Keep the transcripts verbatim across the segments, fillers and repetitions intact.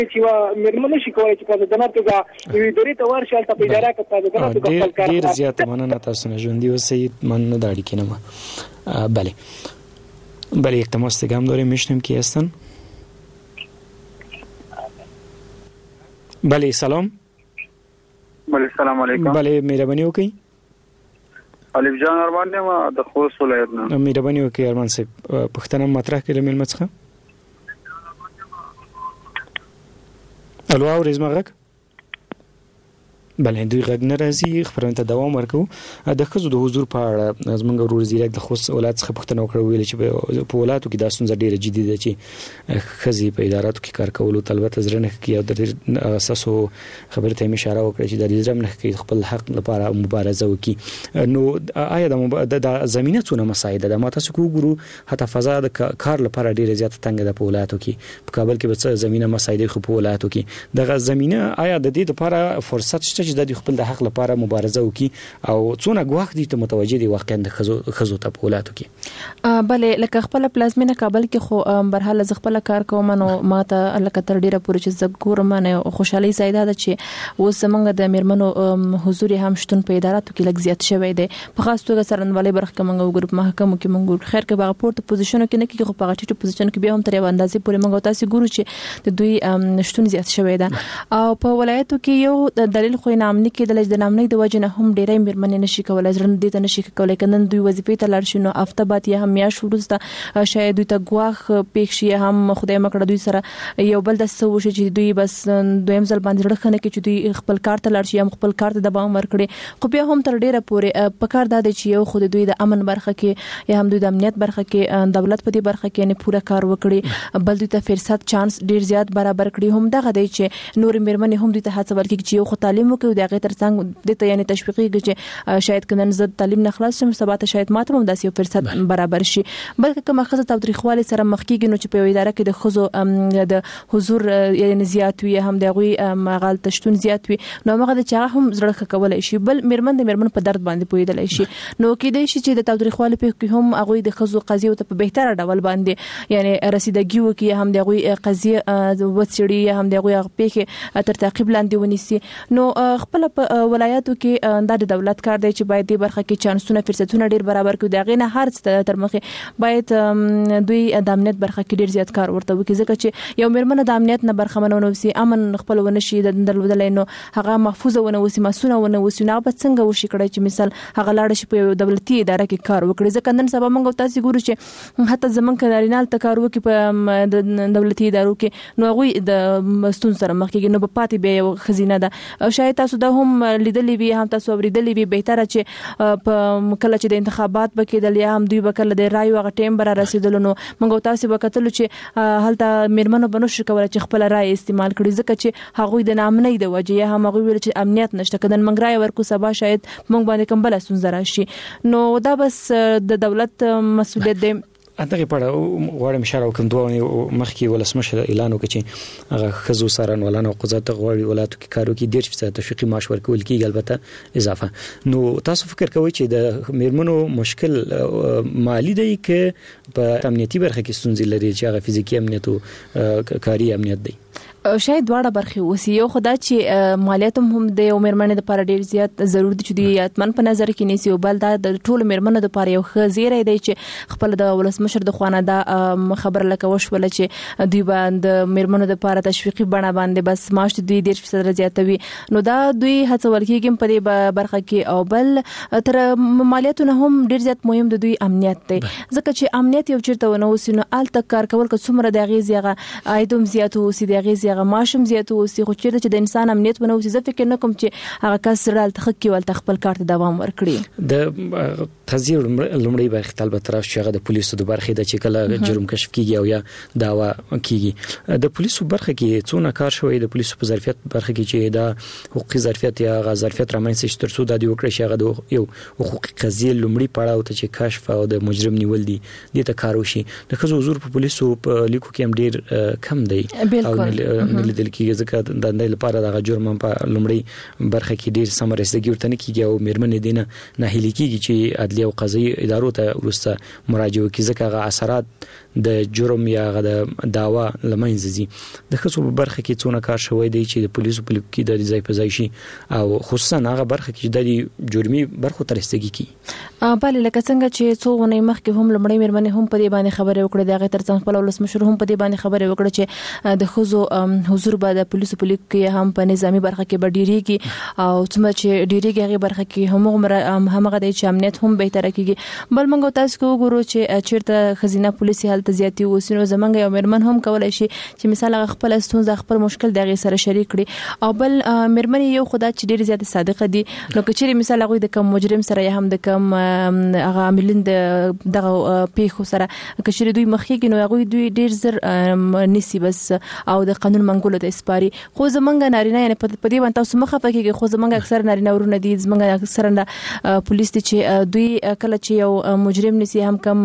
چې مېرمن نشي کولی چې په ځانته توګه یوې ادارې ته ورشي هلته په اداره کې په ځانته توګه خپل کار ډېر زیاته مننه تاسو نه ژوندي اوسئ. مننه د اړیکې نه. بله بله یک تماس دیگه هم داریم. میشنیم کی هستن؟ بله سلام. بله سلام علیکم. بله مهرباني وکړئ. الف جان ارمان ما د خوست ولایت نه. مهرباني وکړئ ارمان صاحب پښتنه مطرح کړئ مېلمه څخه. الو اورئ زما غږ؟ بله دوی غږ نه راځي. خبرونه ته دوام ورکوو. د ښځو د حضور په اړه زموږ ورور زیرک د خوست ولایت څخه پوښتنه وکړه. ویل چې په ولایتو کې دا ستونزه ډېره جدي ده چې ښځې په اداراتو کې کار کولو ته البته زړه نه کوي او د اساسو خبرې ته یې اشاره وکړه چې د زړه نه کوي خپل حق لپاره مبارزه وکړي. نو آیا د زمینه څونه مساعده ده؟ ما تاسو کو ګورو حتی فضا د کار لپاره ډېره زیاته تنګ ده په ولایتو کې. په کابل کې به څه زمینه مساعده خو په ولایتو کې دغه زمینه آیا د دې لپاره فرصت شته چې د خپل د حق لپاره مبارزه وکړي او څونه ګواښ دي ته متوجه دي واقعا د ښځو ته په ولایتو کې؟ بله لکه خپل پلازمینه کابل کې خو برحال ز خپل کار کوم نو ما ته لکه تر ډیره پورې چې ز ګورم نه خوشحالي زیاده ده چې اوس موږ د میرمنو حضور هم شتون په اداراتو کې لږ زیات شوی دی. په خاص توګه سرنوالي برخه کې موږ ګروپ محکمو کې موږ خیر کې باغ پورت پوزیشن کې نه کې خو په غټي پوزیشن کې بیا هم تر یو اندازې پورې موږ تاسو ګورو چې د دوی شتون زیات شوی ده. او په ولایتو کې یو دلیل خو نام نه کېدل د نامنۍ د وجه نه هم ډېرې میرمنې نشي کولای ځرن دي ته نشي کولای کنن دوی وظیفې ته لاړ شي نو هفته بعد یا هم میاشت وروسته شاید دوی ته ګواښ پېښ شي هم خدای مکړه دوی سره یو بل د څه وشي چې دوی بس دویم ځل باندې رخنه کې چې دوی خپل کار ته لاړ شي هم خپل کار ته دباو ورکړي. خو بیا هم تر ډیره پورې په کار د چې یو خود دوی د امن برخه کې یا هم دوی د امنیت برخه کې دولت په دې برخه کې نه پوره کار وکړي بل دوی ته فرصت چانس ډیر زیات برابر کړي. هم دغه دی چې نور میرمنې هم دوی ته هڅه ورکړي چې یو خو تعلیم وکړي دغه ترڅنګ د ته یعنی تشویقي چې شاید کنن زه تعلیم نه خلاص شم سبا ته شاید ماته هم داسې یو فرصت برابر شي. بلکې کومه خزه تاریخوالي سره مخ کېږي نو چې په اداره کې د خزو د حضور یعنی زیات وي هم دغوی مغال تشتون زیات وي نو هغه د چا هم زړه کولای شي بل میرمن د میرمن په درد باندې پویدل شي نو کې د شي چې د تاریخوالي په کې هم هغه د خزو قضیه ته په بهتره ډول باندې یعنی رسیدګي وکي هم دغوی قضیه وڅړي هم دغوی په کې تر تعقیب لاندې ونیسي. نو خپل په ولایتو کې د دولت کار دی چې باید د برخه کې چانسونه فرصتونه ډیر برابر کړي دغه نه هر څه تر مخه باید دوی د امنیت برخه کې ډیر زیات کار ورته وکړي ځکه چې یو میرمن د امنیت نه برخه منونه وسی امن خپل ونشي د درلودل نو هغه محفوظه ونه وسی مسونه ونه وسی نه به څنګه وشي کړی چې مثال هغه لاړ شي په دولتي اداره کې کار وکړي ځکه نن سبا موږ تاسو ګورو چې حتی زمون کډارینال ته کار وکړي په د دولتي ادارو کې نو هغه د مستون سره مخ کې نو په پاتې به یو خزینه ده شاید تاسو د هم لیدلې وي هم تاسو اوریدلې وي بهتره چې په کله چې د انتخابات بکیدل یا هم دوی بکله د رای او ټیم بر رسیدل نو موږ تاسو وکتل چې هلته میرمنو بنو شي کولای چې خپل رای استعمال کړي ځکه چې هغه د نامنۍ د وجه یا هم هغه ویل چې امنیت نشته کدن موږ رای ورکو سبا شاید موږ باندې کوم بل ستونزه راشي نو دا بس د دولت مسؤلیت دی. دغه په اړه غواړم اشاره وکم دوه مخکې ولسمشر اعلان وکړي چې هغه خزو سرنوالان او قضات غواړي ولایتو کې کارو کې ډېر څه تشویقي معاش ورکول کیږي البته اضافه. نو تاسو فکر کوئ چې د میرمنو مشکل مالی دی کې په امنیتي برخه کې ستونزې لري چې هغه فزیکی امنیت او کاری امنیت دی؟ شاید دواړه برخې وسی یو خدای چې مالیات هم د یو میرمنې لپاره ډیر زیات ضروري دي چې د اتمن په نظر کې نیسي او بل دا د ټول میرمنو لپاره یو خزیره دی چې خپل د ولسمشر د خوانه دا خبر لکه وشول چې دوی باندې میرمنو لپاره تشویقي بڼه باندې بس معاش دوی ډیر فیصد زیاتوي نو دا دوی هڅه ورکیږي په دې برخه کې او بل تر مالیاتونه هم ډیر زیات مهم د دوی امنیت دی ځکه چې امنیت یو چیرته ونه وسینو ال تک کار کول که څومره د غیزیغه ایدوم زیاتو سي د غیزیغه هغه ماشم زیاتو اوسې خو چیرته چې د انسان امنیت ونه اوسې زه فکر نه کوم چې هغه کس سره تخکي ولته خپل کار ته دوام ورکړي. د قضیه لومړی برخه البته راځي چې هغه د پولیسو د برخې د چې کله جرم کشف کیږي او یا داوا کیږي د پولیسو برخه کې څونه کار شوی د پولیسو په ظرفیت برخه کې چې دا حقوقي ظرفیت یا غ ظرفیت رامنځته شي تر څو د دې وکړي چې هغه د یو حقوقي قضیه لومړی پړاو ته چې کشف او د مجرم نیول دي د ته کار وشي د خزو حضور په پولیسو په لیکو کې هم ډیر کم دی او نه لیدل کیږي ځکه د دې لپاره د جرم په لومړی برخه کې ډیر سم رسیدګي ورته نه کیږي او میرمنې دینه نه هلي کیږي چې عدلیه او قضایي ادارو ته ورسته مراجعه وکړي ځکه هغه اثرات د جرم یا د داوا لمنځه ځي. د خصوص په برخه کې څونه کار شوی دی چې د پولیسو په لیکو کې د ځای په ځای شي او خصوصا هغه برخه کې د جرمي برخو تر رسیدګي کی. بله لکه څنګه چې څو ونې مخکې هم لمړی میرمنې هم په دې باندې خبرې وکړې د هغه ترڅنګ خپل ولسمشر هم په دې باندې خبرې وکړه چې د ښځو حضور به د پولیسو په لیکو کې هم په نظامی برخه کې به ډیریږي او څومره چې ډیریږي هغه برخه کې هم همغه د امنیت هم به تر کېږي. بل موږ تاسو کو وګورو چې چیرته خزینه پولیسي حالت زیاتی وسینو زمونږ یو میرمن هم کولای شي چې مثال هغه خپل ستونزه خپل مشکل دغه سره شریک کړي او بل میرمن یو خدای چې ډیر زیات صادقه دي نو کچېری مثال هغه د کوم مجرم سره هم د کوم هغه عاملین دغه پیښو سره کچېری دوی مخکې نو هغه دوی ډیر زر نسی بس او د قانون منګولو د اسپاري خو زمونږ نارینه یعنی په دې باندې تاسو مخه پکې خو زمونږ اکثر نارینه ورونه دي زمونږ اکثر نه پولیس دي چې دوی کله چې یو مجرم نسی هم کوم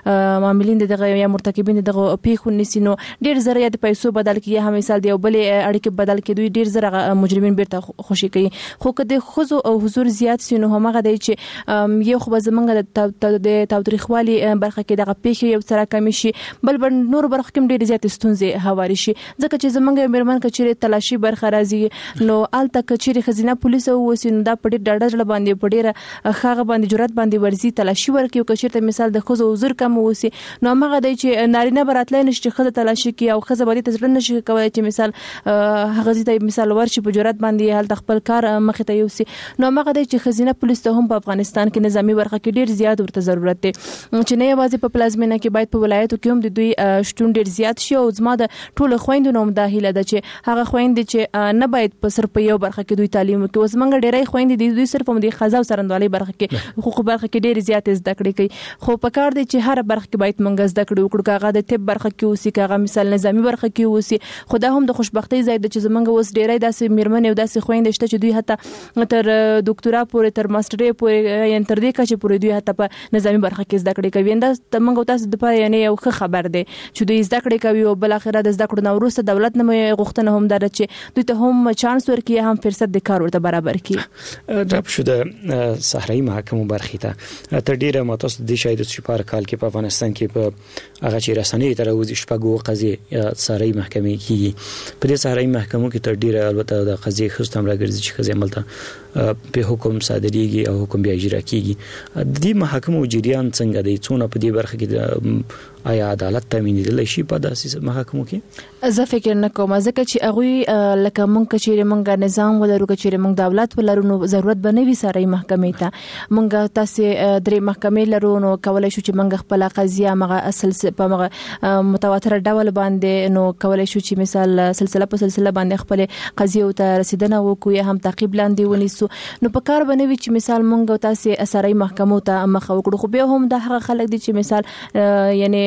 عاملین دغه یا مرتکبین دغه پیښو نسی نو ډیر زر یا د پیسو بدل کې هم مثال دی او بل اړیکې بدل کې دوی ډیر زر مجرمین بیرته خوشي کوي خو کله خو او حضور زیات سينو همغه دی چې یو خو زمونږ د تاوتریخوالي برخه کې دغه پیښې یو سره کمی شي بل بل نور برخه کې ډیر زیات ستونزې هواري شي ځکه چې زمونږ میرمن کچېره تلاشي برخه راځي نو آلته کچېره خزینه پولیس او وسینو دا په ډیر ډاډه باندې په ډیر خاغه باندې جرأت باندې ورزي تلاشي ورکیو کچېره مثال د خزو حضور کم وسی نو هغه دی چې نارینه براتلای نشي خزه تلاشي کی او خزه باندې تزړه نشي کولای چې مثال هغه زیته مثال ورشي په جرأت باندې حالت خپل کار مخ ته یوسي نو هغه دی چې خزینه پولیس ته هم په افغانستان کې نظامی برخه کې ډیر زیات ورته ضرورت دی چې نه یوازې په پلازمینه کې باید په ولایتو کې هم د دوی شتون ډیر زیات شي او زما د ټول خويندو نوم داخله ده چې هغه خويندې چې نه باید په صرف یو برخه کې دوی تعلیم وکړي اوس منګ ډیرای خويندې دي دوی صرف هم د خزا او سرندوالي برخه کې حقوق برخه کې ډیر زیات زده کړې کوي خو په کار دی چې هر برخه کې باید منګ زده کړو وکړو کاغه د طب برخه کې اوسې کاغه مثال نظامی برخه کې اوسې خدا هم د خوشبختۍ ځای د چې زمونږ اوس ډیرای داسې میرمن او داسې خويندې شته چې دوی حتی تر ډاکټرا پورې تر ماسترۍ پورې یا تر دې کچې پورې دوی حتی په نظامی برخه کې زده کړې کوي دا موږ تاسو د پاره یعنی یو ښه خبر دی چې دوی زده کړې کوي او بل اخر د زده کړو نو وروسته دولت نه غوښتنه هم در چې دوی ته هم چانس ورکړي هم فرصت د کار ورته برابر کړي. جواب شو د صحرایي محکمو برخې ته تر ډیره متوسط د شاید چې په کال کې په افغانستان کې په هغه چې رسنۍ تر اوسه شپږو قضیې صحرایي محکمې کیږي په دې صحرایي محکمو کې تر ډیره البته د قضیې خصوصا راګرځي چې قضیې عملته په حکم صادریږي او حکم بیا اجرا کیږي د دې محکمو جریان څنګه دی څونه په دې برخه کې آیا عدالت تامینېدل شي په داسې محکمو کې زه فکر نه کوم ځکه چې هغه لکه مونږ چې مونږ نظام ولرو چې مونږ دولت ولرو نو ضرورت به نه وي صحرایي محکمې ته مونږ تاسو درې محکمې لرو نو کولای شو چې مونږ خپل قضیه مغه اصل په مغه متواتر ډول باندې نو کولای شو چې مثال سلسله په سلسله باندې خپل قضیه ته رسیدنه وکړو یا هم تعقیب لاندې ونیسو نو په کار باندې چې مثال مونږ تاسو صحرایي محکمو ته مخ وکړو خو به هم د هغه خلک دي چې مثال یعنی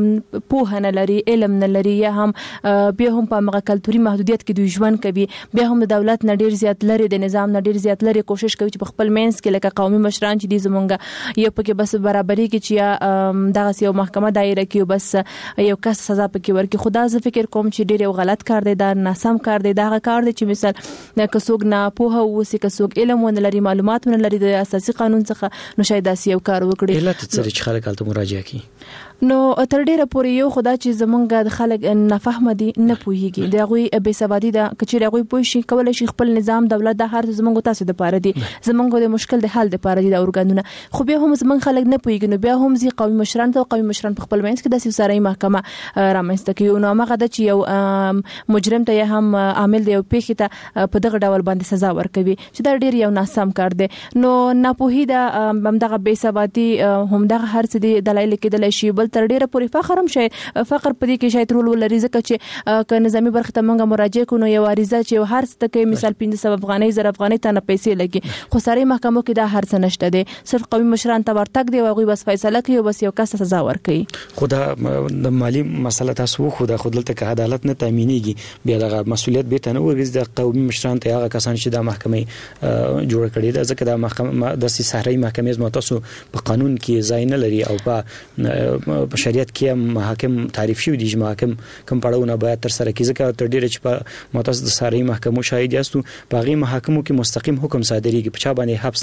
په نه لري علم نه لري یا هم بیا هم په مغه کلتوري محدودیت کې دوی ژوند کوي بیا هم د دولت نه ډیر زیات لري د نظام نه ډیر زیات لري کوشش کوي چې په خپل مینس کې لکه قومي مشران چې دي زمونږ یو پکې بس برابرۍ کې چې دغه یو محکمه دایره کې بس یو کس سزا پکې ورکړي خدا زه فکر کوم چې ډیر یو غلط کار دی دا ناسم کار دی دا کار دی چې مثال کڅوګ نه په هوسي کڅوګ علم ونه لري معلومات ونه لري د اساسي قانون څخه نو شاید داسې یو کار وکړي علت څه چې خلک الته مراجعه کوي نو تر ډیره پورې یو خدا چې زمونږ د خلک نه فهم دي نه پوهیږي دا غوي به سوادي دا کچې غوي پوه شي کولای شي خپل نظام دولت د هر زمونږ تاسو د پاره دي زمونږ د مشکل د حل د پاره دي د اورګانونه خو به هم زمونږ خلک نه پوهیږي نو بیا هم زی قومي مشران ته قومي مشران په خپل مینس کې د صحرایي محکمه رامنځته کوي نو هغه د چې یو مجرم ته یا هم عامل دی او پیښه ته په دغه ډول باندې سزا ورکوي چې دا ډیر یو ناسم کار دی نو ناپوهي دا همدغه به سوادي همدغه هر څه دی دلایل کې د شی بل تر ډیره پورې فخر هم شي فقر په دې کې شاید رول ولري ځکه چې ک نظامی برخه ته مونږه مراجعه کوو یو عریضه چې هر څه کې مثال پنځه سوه افغانۍ زر افغانۍ ته نه پیسې لګي خو ساري محکمو کې دا هر څه نشته دي صرف قومي مشران ته ورتګ دی او غوي بس فیصله کوي بس یو کس سزا ورکوي خدا د مالی مسله تاسو خو د خودلته کې عدالت نه تامینېږي بیا د مسولیت به تنه ورګز د قومي مشران ته هغه کسان چې د محکمې جوړ کړي دا ځکه د محکمه د صحرایي محکمې زما تاسو په قانون کې ځای نه لري او په په شریعت کې محاکم تعریف شوی دي چې محاکم کوم پړاوونه باید تر سره کیږي ځکه تر ډیره چې په متصل د ساري محکمو شاهد یاستو په غي محاکمو کې مستقیم حکم صادریږي په چا باندې حبس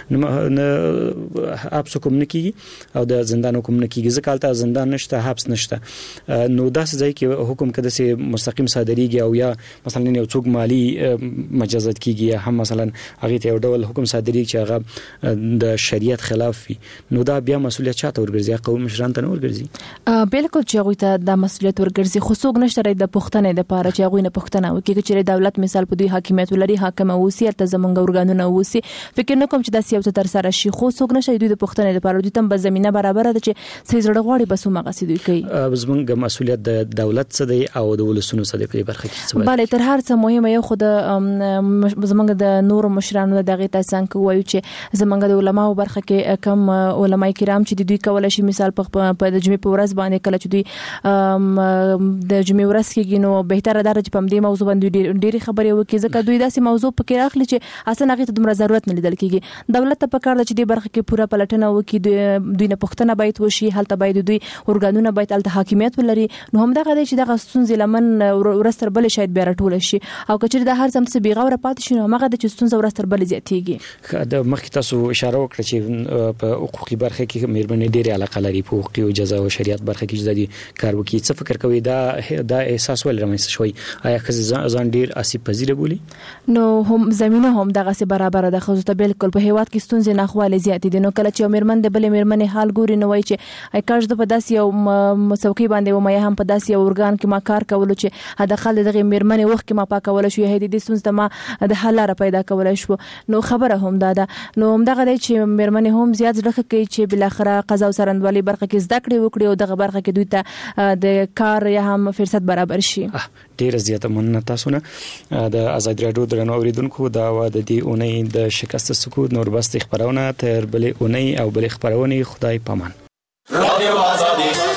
نه حبس حکم نه کیږي او د زندان حکم نه کیږي ځکه حالت زندان نشته حبس نشته نو داسې ځای کې حکم کده سي مستقیم صادریږي او یا مثلا یو څوک مالی مجازات کیږي هم مثلا هغه ته یو ډول حکم صادریږي چې هغه د شریعت خلاف وي نو دا بیا مسؤلیت چاته ورګرځي قوم مشران ته ورګرځي بالکل چې هغه ته د مسؤلیت ورګرځي خو څوک نشته د پښتنې د پاره چې هغه نه پښتنه وکړي چې دولت مثال په دوی حاکمیت ولري حاکم اوسي ته زمونږ ورګانونه اوسي فکر نه کوم چې د سیاست تر سره شي خو څوک نشي دوی د پښتنې د پاره دوی تم په زمينه برابر ده چې سې زړه غواړي بس ما غسي دوی کوي زمونږ مسؤلیت د دولت څخه دی او د ولسونو څخه دی په برخه کې bale تر هر څه مهمه یو خو د زمونږ د نور مشرانو دغه تاسو وایو چې زمونږ د علماو برخه کې کم علماي کرام چې دوی کولای شي مثال په د جمعې په ورځ باندې کله چې دوی د جمعې ورځ کې نو بهتره ده چې په دې موضوع باندې ډېری خبرې وکړي ځکه دوی داسې موضوع پکې راخلي چې اصلا هغه ته دومره ضرورت نه لیدل کیږي دولت ته پکار ده چې دې برخه کې پوره پلټنه وکړي دوی نه پښتنه باید وشي هلته باید دوی ورګانونه باید الته حاکمیت ولري نو هم دغه چې دغه ستونزې لمن ورستر بل شاید بیا راټول شي او کچې د هر څه څه بیغوره پاتې شي نو هغه د ستونزې ورستر بل زیاتېږي د مخکې تاسو اشاره وکړه چې په حقوقي برخه کې مېرمنې ډېرې علاقه لري په حقوقي او جزا او شریعت برخه کې ځدي کار وکړي څه فکر کوي دا دا احساس ول رامنځته شوی آیا خزه ځان ډېر اسی پذیره بولی نو هم زمينه هم دغه سي برابر ده خو ته بالکل په هیواد کې ستونزې نه خواله زیات دي نو کله چې مېرمن د بلې مېرمن حال ګوري نو وای چې اي کاش د په داسې یو مسوقي باندې و مې هم په داسې یو ورګان کې ما کار کولو چې هدا خل دغه مېرمن وخت کې ما پاکول شو هدي د ستونزې ما د حل لپاره پیدا کولای شو نو خبره هم ده نو هم دغه چې مېرمن هم زیات ځړه کوي چې بل اخره قضا او سرندوالي برخه کې زده کړې وکړي او دغه برخه کې دوی ته د کار یا هم فرصت برابر شي ډیر زیاته مننه تاسو نه د آزاد رادیو درنو اوریدونکو دا و د دې اونۍ د شکست سکوت نور بس خبرونه تر بلې اونۍ او بلې خبرونه خدای پامان رادیو آزادي